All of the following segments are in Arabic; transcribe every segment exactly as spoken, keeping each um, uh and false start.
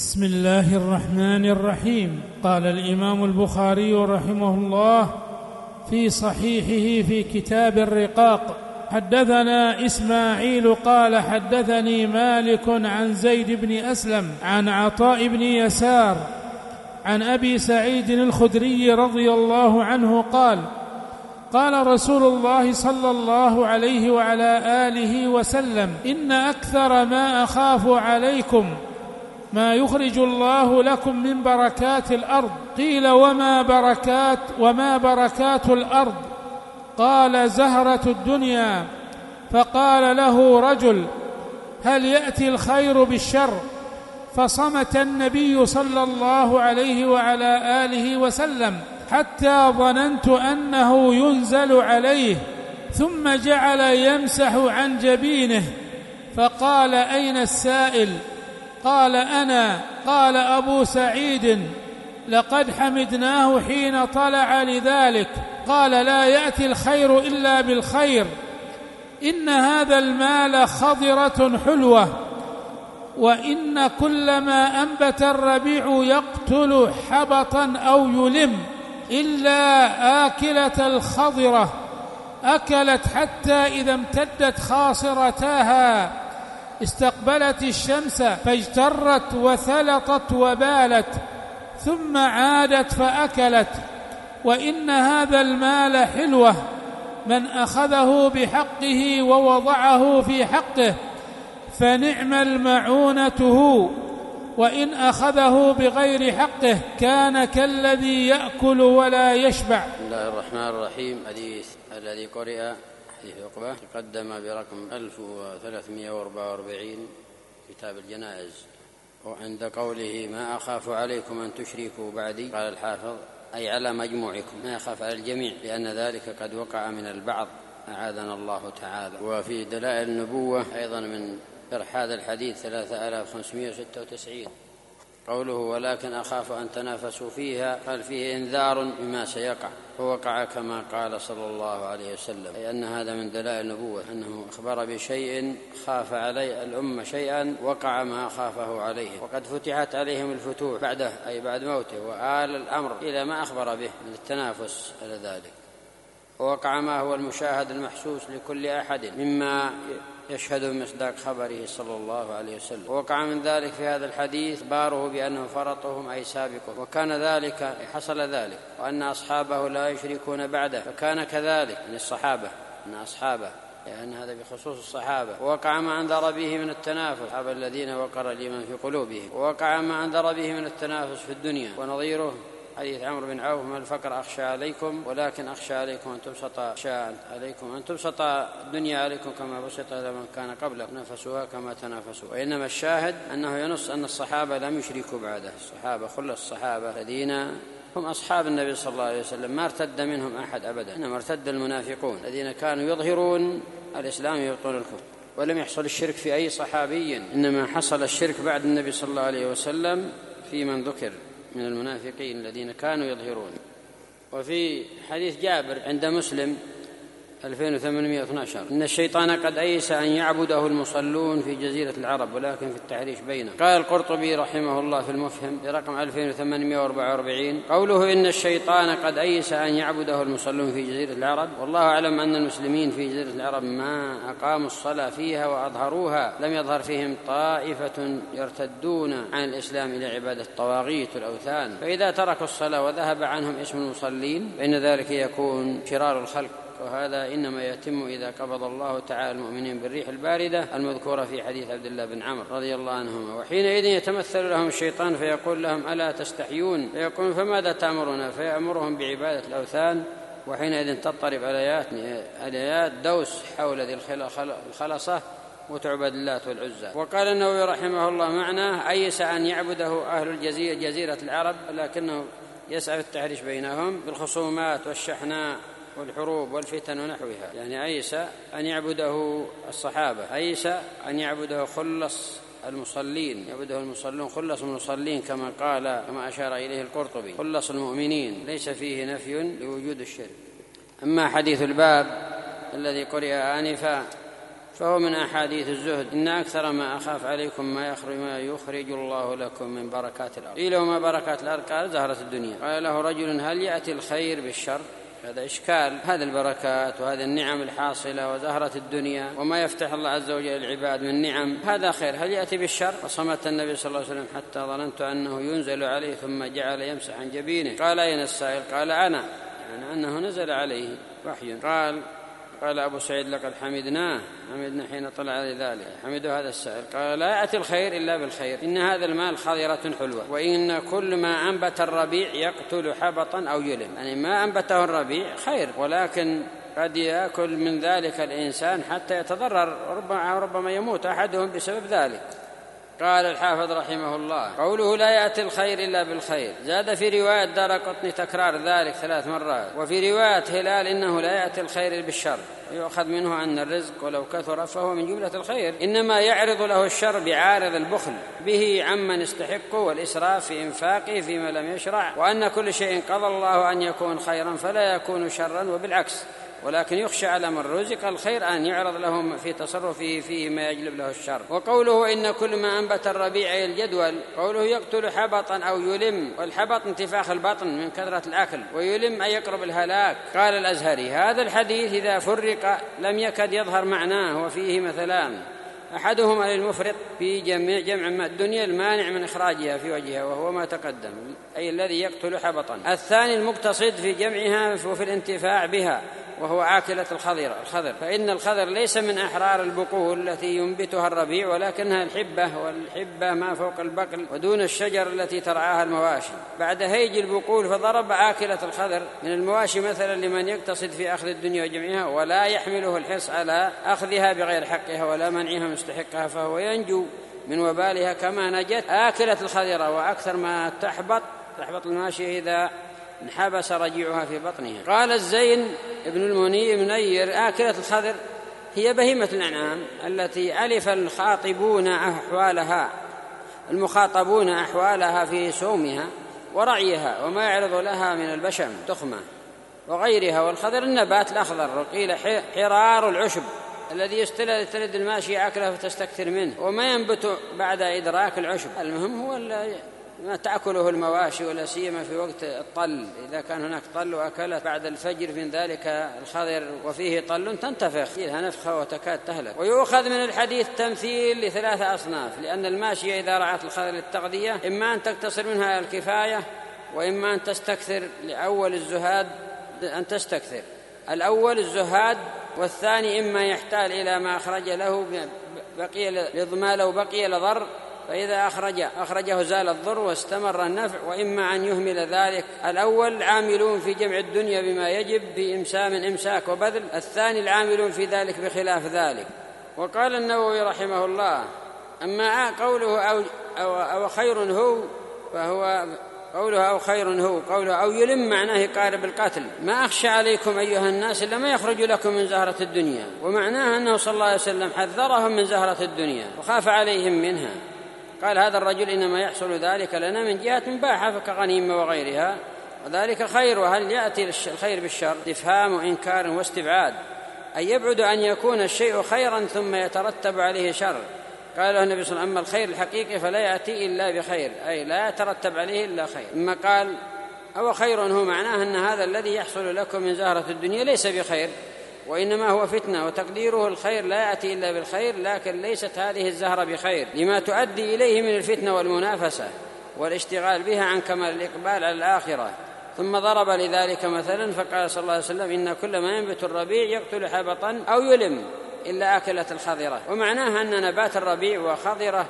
بسم الله الرحمن الرحيم. قال الإمام البخاري رحمه الله في صحيحه في كتاب الرقاق: حدثنا إسماعيل قال حدثني مالك عن زيد بن أسلم عن عطاء بن يسار عن أبي سعيد الخدري رضي الله عنه قال: قال رسول الله صلى الله عليه وعلى آله وسلم: إن أكثر ما أخاف عليكم ما يخرج الله لكم من بركات الأرض. قيل: وما بركات وما بركات الأرض؟ قال: زهرة الدنيا. فقال له رجل: هل يأتي الخير بالشر؟ فصمت النبي صلى الله عليه وعلى آله وسلم حتى ظننت أنه ينزل عليه، ثم جعل يمسح عن جبينه، فقال: أين السائل؟ قال: أنا. قال أبو سعيد: لقد حمدناه حين طلع لذلك. قال: لا يأتي الخير إلا بالخير. إن هذا المال خضرة حلوة، وإن كلما أنبت الربيع يقتل حبطا أو يلم، إلا آكلة الخضرة أكلت حتى إذا امتدت خاصرتاها استقبلت الشمس فاجترت وثلطت وبالت، ثم عادت فأكلت. وإن هذا المال حلوة، من أخذه بحقه ووضعه في حقه فنعم المعونته، وإن أخذه بغير حقه كان كالذي يأكل ولا يشبع. بسم الله الرحمن الرحيم. حديث الذي قرئ حديث عقبة تقدم برقم ألف وثلاثمائة وأربعة وأربعين كتاب الجنائز. وعند قوله: ما أخاف عليكم أن تشركوا بعدي، قال الحافظ: أي على مجموعكم، ما يخاف على الجميع، لأن ذلك قد وقع من البعض، أعاذنا الله تعالى. وفي دلائل النبوة أيضا من شرح هذا الحديث ثلاثة آلاف وخمسمائة وستة وتسعين قوله: ولكن أخاف أن تنافسوا فيها، قال فيه إنذار بما سيقع، فوقع كما قال صلى الله عليه وسلم، أي أن هذا من دلائل النبوة، أنه أخبر بشيء خاف عليه الأمة شيئا وقع ما خافه عليه، وقد فتحت عليهم الفتوح بعده أي بعد موته، وآل الأمر إلى ما أخبر به من التنافس على ذلك، ووقع ما هو المشاهد المحسوس لكل أحد مما يشهد بمصداق خبره صلى الله عليه وسلم. ووقع من ذلك في هذا الحديث إخباره بأنه فرطهم أي سابقهم، وكان ذلك حصل ذلك، وأن أصحابه لا يشركون بعده، فكان كذلك من الصحابة أن أصحابه، لأن هذا بخصوص الصحابة. ووقع ما أنذر به من التنافس، الصحابة الذين وقر الإيمان في قلوبهم. ووقع ما أنذر به من التنافس في الدنيا، ونظيره حديث عمرو بن عوف: ما الفقر أخشى عليكم، ولكن أخشى عليكم أن تبسط عليكم أن تبسط الدنيا عليكم كما بسط لمن كان قبله، تنافسوها كما تنافسوا. وإنما الشاهد أنه ينص أن الصحابة لم يشركوا بعده، الصحابة خلص الصحابة الذين هم أصحاب النبي صلى الله عليه وسلم ما ارتد منهم أحد أبدا، إنما ارتد المنافقون الذين كانوا يظهرون الإسلام يبطون الكفر. ولم يحصل الشرك في أي صحابي، إنما حصل الشرك بعد النبي صلى الله عليه وسلم في من ذكر من المنافقين الذين كانوا يظهرون. وفي حديث جابر عند مسلم ألفين وثمانمائة واثني عشر: إن الشيطان قد أيس أن يعبده المصلون في جزيرة العرب، ولكن في التحريش بينه. قال القرطبي رحمه الله في المفهم برقم ألفين وثمانمائة وأربعة وأربعين: قوله إن الشيطان قد أيس أن يعبده المصلون في جزيرة العرب، والله أعلم أن المسلمين في جزيرة العرب ما أقاموا الصلاة فيها وأظهروها لم يظهر فيهم طائفة يرتدون عن الإسلام إلى عبادة الطواغيت والأوثان، فإذا تركوا الصلاة وذهب عنهم اسم المصلين فإن ذلك يكون شرار الخلق، وهذا إنما يتم إذا قبض الله تعالى المؤمنين بالريح الباردة المذكورة في حديث عبد الله بن عمرو رضي الله عنهما. وحينئذ يتمثل لهم الشيطان فيقول لهم: ألا تستحيون؟ فيقول: فماذا تأمرنا؟ فيأمرهم بعبادة الأوثان. وحينئذ تضطرب آيات آيات دوس حول ذي الخلصة وتعبد اللات والعزى. وقال النووي رحمه الله: معناه أيس أن يعبده أهل الجزيرة جزيرة العرب، لكنه يسعى في التحريش بينهم بالخصومات والشحناء والحروب والفتن ونحوها، يعني أيس أن يعبده الصحابة، أيس أن يعبده خلص المصلين، يعبده المصلون خلص المصلين كما قال كما أشار إليه القرطبي: خلص المؤمنين، ليس فيه نفي لوجود الشرك. أما حديث الباب الذي قرئ آنفا فهو من أحاديث الزهد: إن أكثر ما أخاف عليكم ما يخرج, ما يخرج الله لكم من بركات الأرض. قيل وما بركات الأرض؟ قال زهرة الدنيا. قال له رجل: هل يأتي الخير بالشر؟ هذا إشكال، هذه البركات وهذه النعم الحاصلة وزهرة الدنيا وما يفتح الله عز وجل للعباد من نعم، هذا خير، هل يأتي بالشر؟ فصمت النبي صلى الله عليه وسلم حتى ظننت أنه ينزل عليه، ثم جعل يمسح عن جبينه. قال: أين السائل؟ قال: أنا، يعني أنه نزل عليه وحي. قال قال أبو سعيد: لقد حمدناه حمدنا حين طلع عليه ذلك. حمده هذا السائل. قال: لا يأتي الخير إلا بالخير، إن هذا المال خضرة حلوة، وإن كل ما أنبت الربيع يقتل حبطا أو يلم. يعني ما أنبته الربيع خير، ولكن قد يأكل من ذلك الإنسان حتى يتضرر، ربما ربما يموت أحدهم بسبب ذلك. قال الحافظ رحمه الله: قوله لا يأتي الخير إلا بالخير، زاد في رواية دارقطني تكرار ذلك ثلاث مرات، وفي رواية هلال إنه لا يأتي الخير بالشر، يؤخذ منه أن الرزق ولو كثر فهو من جملة الخير، إنما يعرض له الشر بعارض البخل به عمن استحقه والإسراف في إنفاقه فيما لم يشرع، وأن كل شيء قضى الله أن يكون خيرا فلا يكون شرا، وبالعكس، ولكن يخشى على من رزق الخير أن يعرض له في تصرفه فيه ما يجلب له الشر. وقوله إن كل ما أنبت الربيع الجدول، قوله يقتل حبطا أو يلم، والحبط انتفاخ البطن من كثرة الأكل، ويلم أي يقرب الهلاك. قال الأزهري: هذا الحديث إذا فرق لم يكد يظهر معناه، وفيه مثلان: أحدهما للمفرط في جمع, جمع الدنيا المانع من إخراجها في وجهها وهو ما تقدم، أي الذي يقتل حبطا. الثاني المقتصد في جمعها وفي الانتفاع بها وهو آكلة الخضر الخضر فإن الخضر ليس من أحرار البقول التي ينبتها الربيع، ولكنها الحبة، والحبة ما فوق البقل ودون الشجر التي ترعاها المواشي. بعد هيج البقول فضرب آكلة الخضر من المواشي مثلا لمن يقتصد في أخذ الدنيا وجمعها ولا يحمله الحرص على أخذها بغير حقها ولا منعها مستحقها، فهو ينجو من وبالها كما نجت آكلة الخضر. وأكثر ما تحبط تحبط الماشية إذا انحبس رجيعها في بطنها. قال الزين ابن المني منير: آكلة الخضر هي بهيمة الأنعام التي ألف الخاطبون أحوالها المخاطبون أحوالها في سومها ورعيها وما يعرض لها من البشم تخمة وغيرها. والخضر النبات الأخضر، وقيل حرار العشب الذي يستلذ تلد الماشية أكله فتستكثر منه وما ينبت بعد إدراك العشب. المهم هو ما تأكله المواشي، ولا سيما في وقت الطل، إذا كان هناك طل وأكلت بعد الفجر من ذلك الخضر وفيه طل تنتفخ فيها نفخة وتكاد تهلك. ويؤخذ من الحديث تمثيل لثلاثة أصناف، لأن الماشية إذا رعت الخضر للتغذية إما أن تقتصر منها الكفاية، وإما أن تستكثر. لأول الزهاد أن تستكثر، الأول الزهاد، والثاني إما يحتال إلى ما أخرج له بقي لضما لو بقي لضر، فإذا أخرج أخرجه زال الضر واستمر النفع، وإما أن يهمل ذلك. الأول عاملون في جمع الدنيا بما يجب بإمسام إمساك وبذل، الثاني العاملون في ذلك بخلاف ذلك. وقال النووي رحمه الله: أما قوله أو, أو, أو خير هو فهو قوله أو خير هو قوله أو يلم معناه قارب القتل. ما أخشى عليكم أيها الناس إلا ما يخرج لكم من زهرة الدنيا، ومعناه أنه صلى الله عليه وسلم حذرهم من زهرة الدنيا وخاف عليهم منها. قال هذا الرجل إنما يحصل ذلك لنا من جهة مباحة كغنيمة وغيرها، وذلك خير. وهل يأتي الخير بالشر؟ استفهام إنكار واستبعاد، أي يبعد أن يكون الشيء خيرا ثم يترتب عليه شر. قال النبي صلى الله عليه وسلم: أما الخير الحقيقي فلا يأتي إلا بخير، أي لا يترتب عليه إلا خير. ثم قال: أو خير هو معناه أن هذا الذي يحصل لكم من زهرة الدنيا ليس بخير، وإنما هو فتنة، وتقديره الخير لا يأتي إلا بالخير، لكن ليست هذه الزهرة بخير لما تؤدي إليه من الفتنة والمنافسة والاشتغال بها عن كمال الإقبال على الآخرة. ثم ضرب لذلك مثلا فقال صلى الله عليه وسلم: إن كل ما ينبت الربيع يقتل حبطا أو يلم إلا آكلة الخضرة. ومعناها أن نبات الربيع وخضره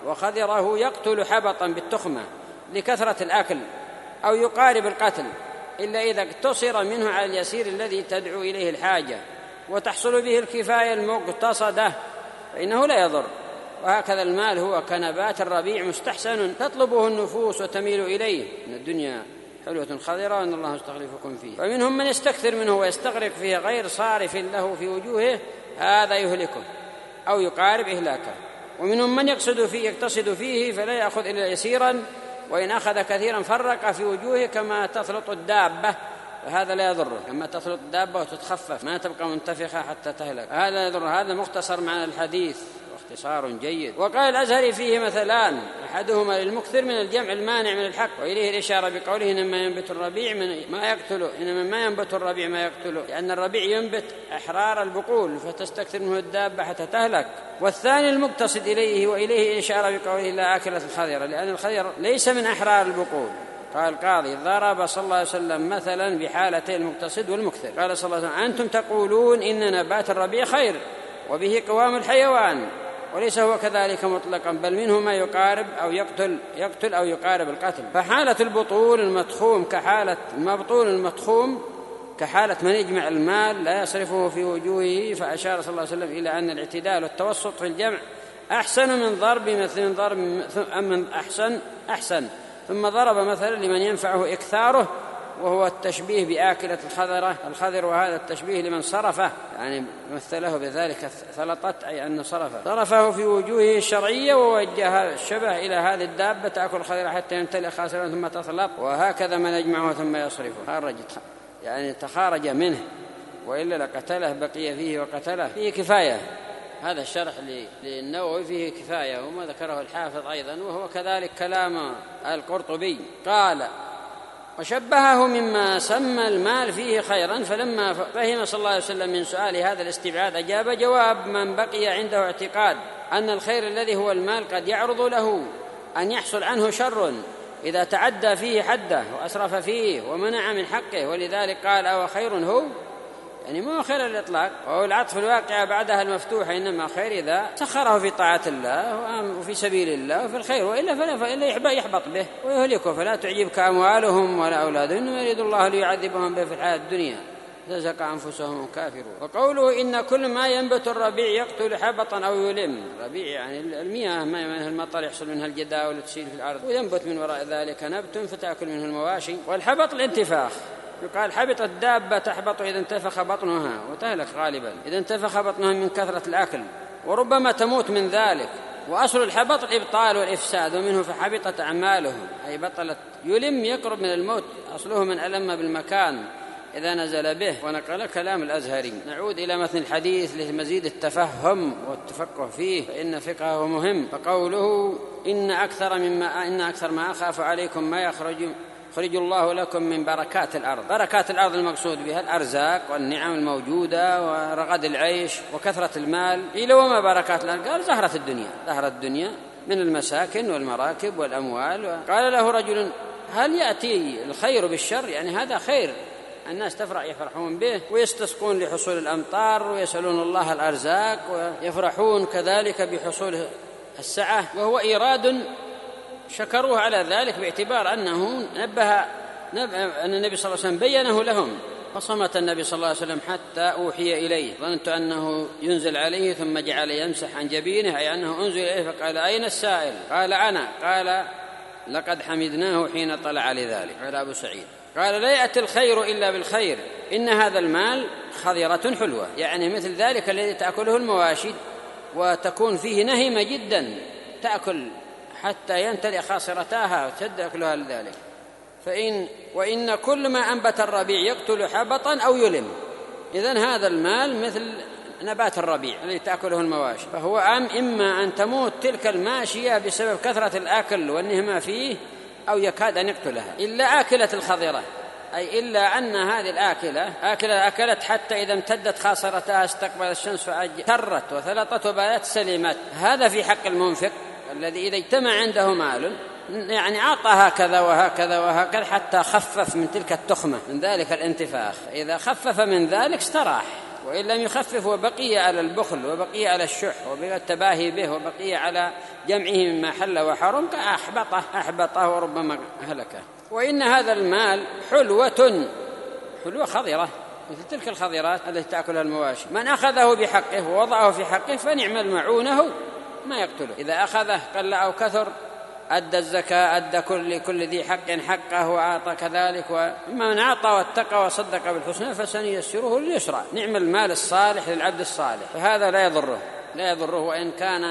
وخضره يقتل حبطا بالتخمة لكثرة الأكل أو يقارب القتل، إلا إذا اقتصر منه على اليسير الذي تدعو إليه الحاجة وتحصل به الكفاية المقتصدة فإنه لا يضر. وهكذا المال هو كنبات الربيع مستحسن تطلبه النفوس وتميل إليه، إن الدنيا حلوة خضرة وأن الله يستخلفكم فيه. فمنهم من يستكثر منه ويستغرق فيه غير صارف له في وجوهه، هذا يهلكه أو يقارب إهلاكه. ومنهم من يقصد فيه يقتصد فيه فلا يأخذ إلا يسيرا، وإن أخذ كثيرا فرق في وجوهه كما تثلط الدابة فهذا لا يضره. أما تخلط الدابة وتتخفف ما تبقى منتفخة حتى تهلك، هذا لا يضر. هذا مختصر معنى الحديث واختصار جيد. وقال الأزهري فيه مثلان، أحدهما للمكثر من الجمع المانع من الحق، وإليه الإشارة بقوله إنما ينبت الربيع من ما يقتله، إنما ما ينبت الربيع ما يقتله، لأن الربيع ينبت أحرار البقول فتستكثر منه الدابة حتى تهلك. والثاني المقتصد إليه، وإليه الإشارة بقوله لا آكلة الخضر، لأن الخضر ليس من أحرار البقول. قال القاضي ضرب صلى الله عليه وسلم مثلا بحالتي المقتصد والمكثر. قال صلى الله عليه وسلم أنتم تقولون إن نبات الربيع خير وبه قوام الحيوان، وليس هو كذلك مطلقا، بل منه ما يقارب أو يقتل يقتل أو يقارب القتل. فحالة البطول المتخوم كحالة المبطول المتخوم كحالة من يجمع المال لا يصرفه في وجوهه. فأشار صلى الله عليه وسلم إلى أن الاعتدال والتوسط في الجمع أحسن من ضرب مثل من ضرب من أحسن أحسن ثم ضرب مثلا لمن ينفعه إكثاره، وهو التشبيه بآكلة الخضرة الخضر، وهذا التشبيه لمن صرفه، يعني مثله بذلك ثلطت، أي أن صرفه صرفه في وجوهه الشرعية، ووجه الشبه إلى هذه الدابة تأكل الخضر حتى يمتلئ خاسرا ثم تطلق، وهكذا من يجمعه ثم يصرفه. خرجت يعني تخارج منه، وإلا لقتله بقي فيه وقتله. فيه كفاية، هذا الشرح للنووي فيه كفاية، وما ذكره الحافظ أيضا، وهو كذلك كلام القرطبي. قال وشبهه مما سمى المال فيه خيرا، فلما فهم صلى الله عليه وسلم من سؤال هذا الاستبعاد أجاب جواب من بقي عنده اعتقاد أن الخير الذي هو المال قد يعرض له أن يحصل عنه شر إذا تعدى فيه حده وأسرف فيه ومنع من حقه، ولذلك قال أو خير هو، يعني ما هو خير الإطلاق، وهو العطف الواقع بعدها المفتوحة، إنما خير إذا سخره في طاعة الله وفي سبيل الله وفي الخير، وإلا فلا فإلا يحبط به ويهلكه. فلا تعجبك أموالهم ولا أولادهم، إنما يريد الله ليعذبهم به في الحياة الدنيا تزكى أنفسهم كافرون. وقوله إن كل ما ينبت الربيع يقتل حبطا أو يلم، ربيع يعني المياه ما منها المطر يحصل منها الجداول وتسيل في الأرض، وينبت من وراء ذلك نبت فتأكل منه المواشي. والحبط الانتفاخ، يقال حبط الدابة تحبط إذا انتفخ بطنها وتهلك غالبا إذا انتفخ بطنها من كثرة الأكل، وربما تموت من ذلك. وأصل الحبط الإبطال والإفساد، ومنه فحبطت أعمالهم، أي بطلت. يلم يقرب من الموت، أصله من ألم بالمكان إذا نزل به. ونقل كلام الأزهري. نعود إلى متن الحديث لمزيد التفهم والتفقه فيه، فإن فقهه مهم. فقوله إن أكثر مما إن أكثر ما أخاف عليكم ما يخرج خرج الله لكم من بركات الأرض. بركات الأرض المقصود بها الأرزاق والنعم الموجودة ورغد العيش وكثرة المال. إلى وما بركات الأرض؟ قال زهرة الدنيا، زهرة الدنيا من المساكن والمراكب والأموال. قال له رجل هل يأتي الخير بالشر؟ يعني هذا خير الناس تفرح يفرحون به، ويستسقون لحصول الأمطار، ويسألون الله الأرزاق، ويفرحون كذلك بحصول السعة، وهو إيراد شكروه على ذلك باعتبار أنه نبه, نبه أن النبي صلى الله عليه وسلم بينه لهم. فصمت النبي صلى الله عليه وسلم حتى أوحي إليه، ظننت أنه ينزل عليه، ثم جعل يمسح عن جبينه، أي أنه أنزل إليه. فقال أين السائل؟ قال أنا. قال لقد حمدناه حين طلع لذلك. قال أبو سعيد قال لا يأتي الخير إلا بالخير، إن هذا المال خضرة حلوة، يعني مثل ذلك الذي تأكله المواشي وتكون فيه نهمة جدا، تأكل حتى ينتلئ خاصرتاها وتد أكلها لذلك. فإن وإن كل ما أنبت الربيع يقتل حبطا أو يلم، إذن هذا المال مثل نبات الربيع الذي تأكله المواشي، فهو أم إما أن تموت تلك الماشية بسبب كثرة الأكل والنهمة فيه، أو يكاد أن يقتلها، إلا آكلة الخضرة، أي إلا أن هذه الآكلة آكلة أكلت حتى إذا امتدت خاصرتها استقبل الشمس فأجترت وثلطت وبالت سلمت. هذا في حق المنفق الذي إذا اجتمع عنده مال يعني أعطى هكذا وهكذا وهكذا حتى خفف من تلك التخمة من ذلك الانتفاخ. إذا خفف من ذلك استراح، وإن لم يخفف وبقي على البخل وبقي على الشح وبقي التباهي به وبقي على جمعه مما حل وحرم أحبطه أحبطه وربما هلكه. وإن هذا المال حلوة حلوة خضرة مثل تلك الخضرات التي تأكلها المواشي، من أخذه بحقه ووضعه في حقه فنعم المعونه ما يقتله. إذا أخذه قل أو كثر أدى الزكاة، أدى كل كل ذي حق حقه وأعطى كذلك. ومن أعطى واتقى وصدق بالحسنى فسنيسره لليسرى. نعم المال الصالح للعبد الصالح، فهذا لا يضره لا يضره وإن كان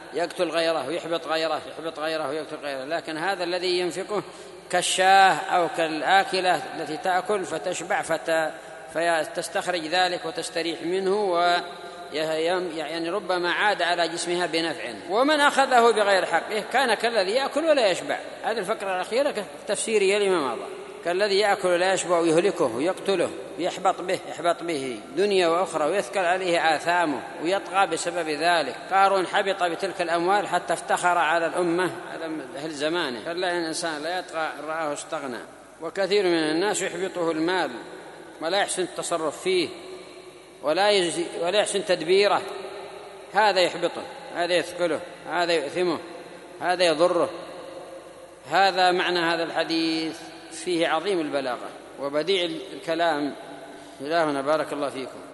يقتل غيره ويحبط غيره، يحبط غيره ويقتل غيره. لكن هذا الذي ينفقه كالشاه أو كالآكلة التي تأكل فتشبع فتستخرج ذلك وتستريح منه، و يعني ربما عاد على جسمها بنفع. ومن أخذه بغير حقه كان كالذي يأكل ولا يشبع. هذه الفقرة الأخيرة تفسير يلي ما مضى. كالذي يأكل ولا يشبع ويهلكه ويقتله ويحبط به يحبط به دنيا وأخرى، ويثقل عليه آثامه ويطغى بسبب ذلك. قارون حبط بتلك الأموال حتى افتخر على الأمة على أهل زمانه. كلا إن الإنسان لا يطغى إن رآه استغنى. وكثير من الناس يحبطه المال ولا يحسن التصرف فيه ولا يجزي ولا يحسن تدبيره. هذا يحبطه، هذا يثقله، هذا يؤثمه، هذا يضره. هذا معنى هذا الحديث، فيه عظيم البلاغة وبديع الكلام. إلهنا بارك الله فيكم.